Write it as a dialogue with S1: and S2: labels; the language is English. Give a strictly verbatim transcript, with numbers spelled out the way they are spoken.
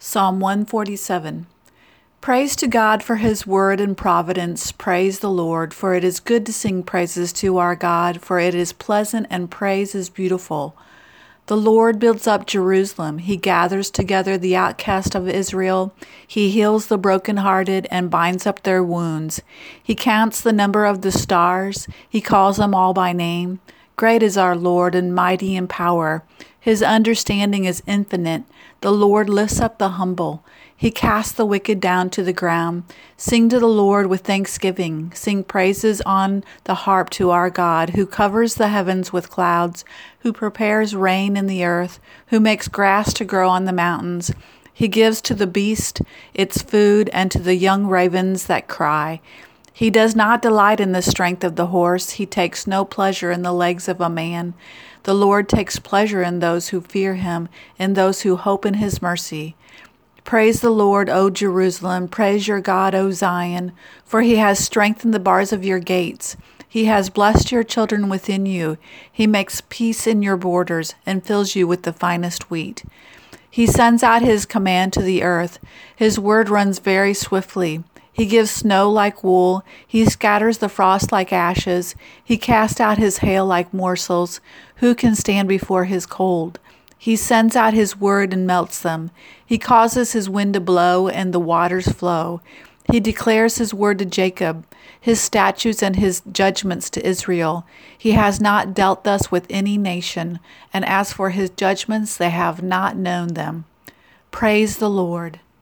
S1: Psalm one forty-seven. Praise to God for his word and providence. Praise the Lord, for it is good to sing praises to our God, for it is pleasant and praise is beautiful. The Lord builds up Jerusalem. He gathers together the outcast of Israel. He heals the brokenhearted and binds up their wounds. He counts the number of the stars. He calls them all by name. Great is our Lord and mighty in power. His understanding is infinite. The Lord lifts up the humble. He casts the wicked down to the ground. Sing to the Lord with thanksgiving. Sing praises on the harp to our God, who covers the heavens with clouds, who prepares rain in the earth, who makes grass to grow on the mountains. He gives to the beast its food and to the young ravens that cry. He does not delight in the strength of the horse. He takes no pleasure in the legs of a man. The Lord takes pleasure in those who fear him, in those who hope in his mercy. Praise the Lord, O Jerusalem. Praise your God, O Zion, for he has strengthened the bars of your gates. He has blessed your children within you. He makes peace in your borders and fills you with the finest wheat. He sends out his command to the earth. His word runs very swiftly. He gives snow like wool. He scatters the frost like ashes. He casts out his hail like morsels. Who can stand before his cold? He sends out his word and melts them. He causes his wind to blow and the waters flow. He declares his word to Jacob, his statutes and his judgments to Israel. He has not dealt thus with any nation, and as for his judgments, they have not known them. Praise the Lord.